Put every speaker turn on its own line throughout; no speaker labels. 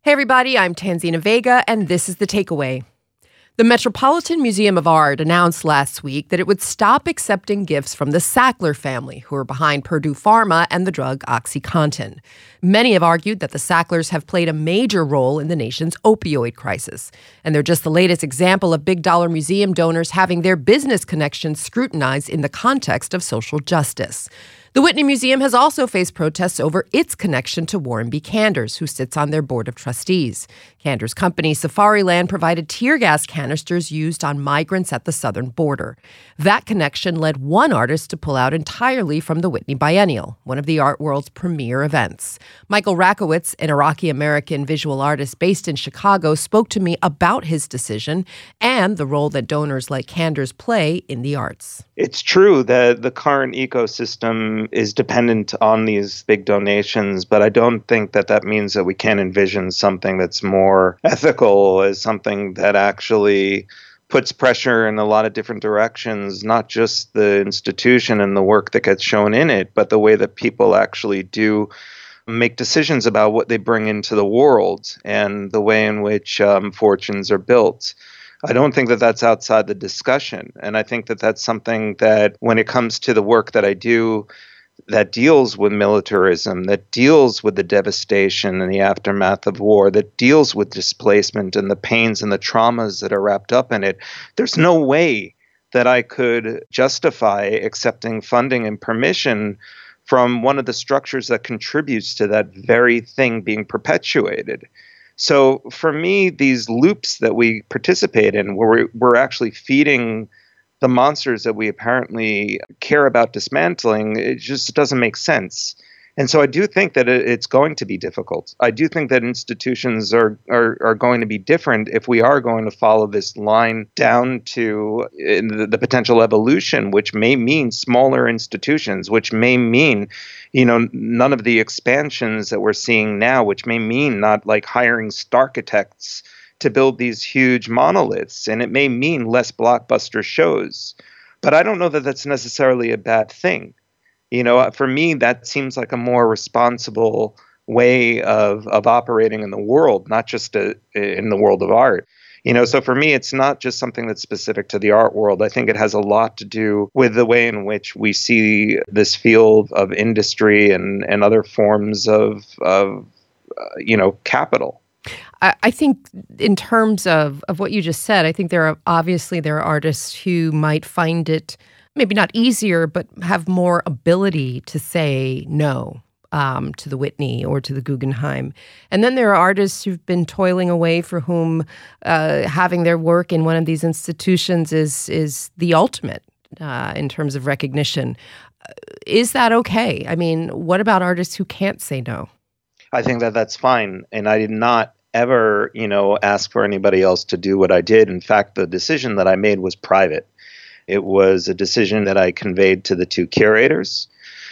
Hey everybody, I'm Tanzina Vega, and this is The Takeaway. The Metropolitan Museum of Art announced last week that it would stop accepting gifts from the Sackler family, who are behind Purdue Pharma and the drug OxyContin. Many have argued that the Sacklers have played a major role in the nation's opioid crisis, and they're just the latest example of big-dollar museum donors having their business connections scrutinized in the context of social justice. The Whitney Museum has also faced protests over its connection to Warren B. Kanders, who sits on their board of trustees. Kanders' company, Safariland, provided tear gas canisters used on migrants at the southern border. That connection led one artist to pull out entirely from the Whitney Biennial, one of the art world's premier events. Michael Rakowitz, an Iraqi-American visual artist based in Chicago, spoke to me about his decision and the role that donors like Kanders play in the arts.
It's true that the current ecosystem is dependent on these big donations, but I don't think that that means that we can't envision something that's more ethical, as something that actually puts pressure in a lot of different directions, not just the institution and the work that gets shown in it, but the way that people actually do make decisions about what they bring into the world and the way in which fortunes are built. I don't think that that's outside the discussion. And I think that that's something that when it comes to the work that I do that deals with militarism, that deals with the devastation and the aftermath of war, that deals with displacement and the pains and the traumas that are wrapped up in it, there's no way that I could justify accepting funding and permission from one of the structures that contributes to that very thing being perpetuated. So for me, these loops that we participate in, where we're actually feeding the monsters that we apparently care about dismantling, it just doesn't make sense. And so I do think that it's going to be difficult. I do think that institutions are going to be different if we are going to follow this line down to the potential evolution, which may mean smaller institutions, which may mean, none of the expansions that we're seeing now, which may mean not like hiring starchitects to build these huge monoliths, and it may mean less blockbuster shows. But I don't know that that's necessarily a bad thing. For me, that seems like a more responsible way of operating in the world, not just in the world of art. So for me, it's not just something that's specific to the art world. I think it has a lot to do with the way in which we see this field of industry and other forms of capital.
I think in terms of what you just said, I think there are artists who might find it maybe not easier, but have more ability to say no to the Whitney or to the Guggenheim. And then there are artists who've been toiling away for whom having their work in one of these institutions is the ultimate in terms of recognition. Is that okay? I mean, what about artists who can't say no?
I think that that's fine. And I did not ever, ask for anybody else to do what I did. In fact, the decision that I made was private. It was a decision that I conveyed to the two curators,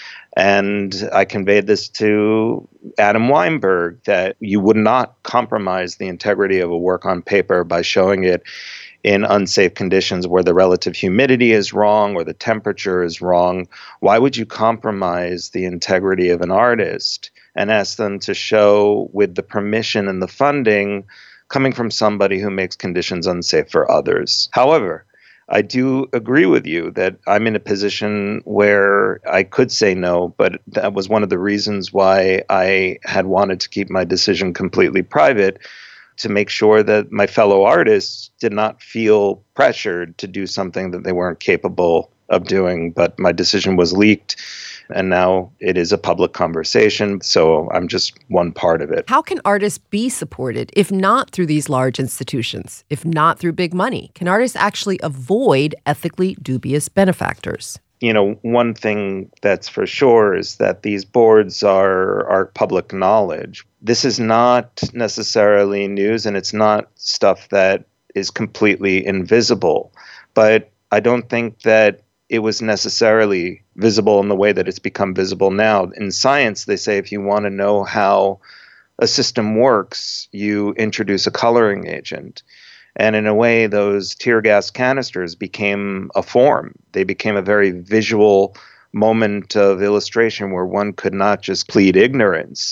and I conveyed this to Adam Weinberg, that you would not compromise the integrity of a work on paper by showing it in unsafe conditions where the relative humidity is wrong or the temperature is wrong. Why would you compromise the integrity of an artist and ask them to show with the permission and the funding coming from somebody who makes conditions unsafe for others? However, I do agree with you that I'm in a position where I could say no, but that was one of the reasons why I had wanted to keep my decision completely private, to make sure that my fellow artists did not feel pressured to do something that they weren't capable of doing. But my decision was leaked, and now it is a public conversation, so I'm just one part of it.
How can artists be supported, if not through these large institutions, if not through big money? Can artists actually avoid ethically dubious benefactors?
One thing that's for sure is that these boards are public knowledge. This is not necessarily news, and it's not stuff that is completely invisible. But I don't think that it was necessarily visible in the way that it's become visible now. In science, they say if you want to know how a system works, you introduce a coloring agent. And in a way, those tear gas canisters became a form. They became a very visual moment of illustration where one could not just plead ignorance.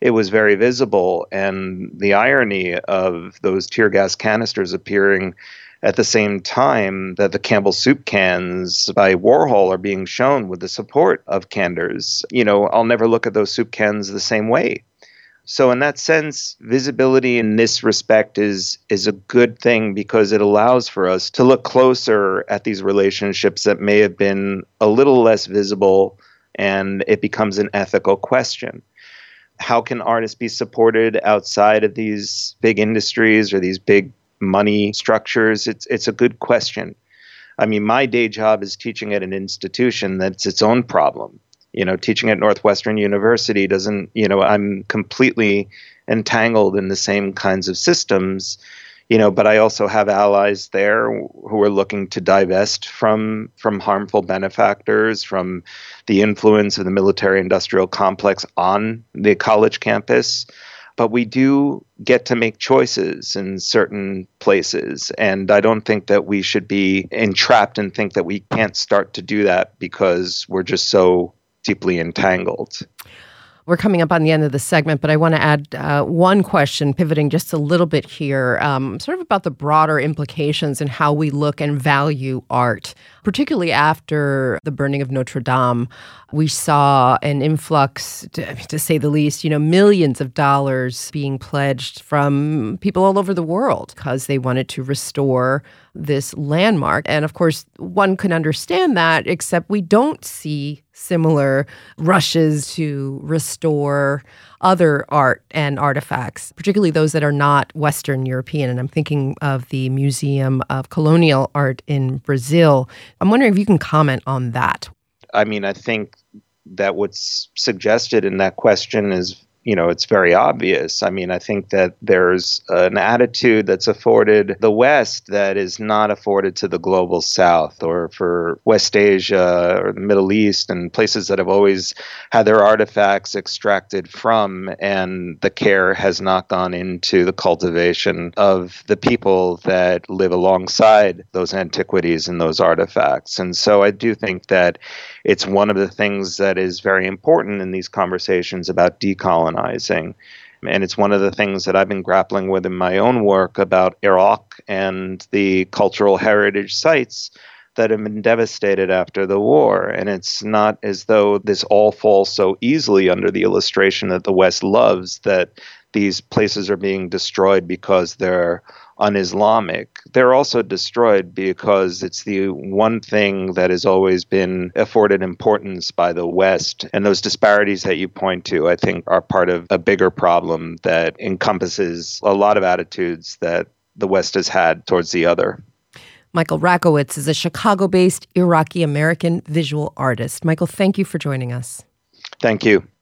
it was very visible. And the irony of those tear gas canisters appearing at the same time that the Campbell soup cans by Warhol are being shown with the support of Kanders. I'll never look at those soup cans the same way. So in that sense, visibility in this respect is a good thing because it allows for us to look closer at these relationships that may have been a little less visible, and it becomes an ethical question. How can artists be supported outside of these big industries or these big money structures? It's a good question. I mean, my day job is teaching at an institution that's its own problem. Teaching at Northwestern University doesn't, I'm completely entangled in the same kinds of systems, but I also have allies there who are looking to divest from harmful benefactors, from the influence of the military-industrial complex on the college campus. But we do get to make choices in certain places. And I don't think that we should be entrapped and think that we can't start to do that because we're just so deeply entangled.
We're coming up on the end of the segment, but I want to add one question, pivoting just a little bit here, sort of about the broader implications and how we look and value art. Particularly after the burning of Notre Dame, we saw an influx, to say the least, millions of dollars being pledged from people all over the world because they wanted to restore this landmark. And of course, one can understand that, except we don't see similar rushes to restore other art and artifacts, particularly those that are not Western European. And I'm thinking of the Museum of Colonial Art in Brazil. I'm wondering if you can comment on that.
I mean, I think that what's suggested in that question is, it's very obvious. I mean, I think that there's an attitude that's afforded the West that is not afforded to the global South or for West Asia or the Middle East and places that have always had their artifacts extracted from, and the care has not gone into the cultivation of the people that live alongside those antiquities and those artifacts. And so I do think that it's one of the things that is very important in these conversations about decolonizing. And it's one of the things that I've been grappling with in my own work about Iraq and the cultural heritage sites that have been devastated after the war. And it's not as though this all falls so easily under the illustration that the West loves, that these places are being destroyed because they're un-Islamic. They're also destroyed because it's the one thing that has always been afforded importance by the West. And those disparities that you point to, I think, are part of a bigger problem that encompasses a lot of attitudes that the West has had towards the other.
Michael Rakowitz is a Chicago-based Iraqi-American visual artist. Michael, thank you for joining us.
Thank you.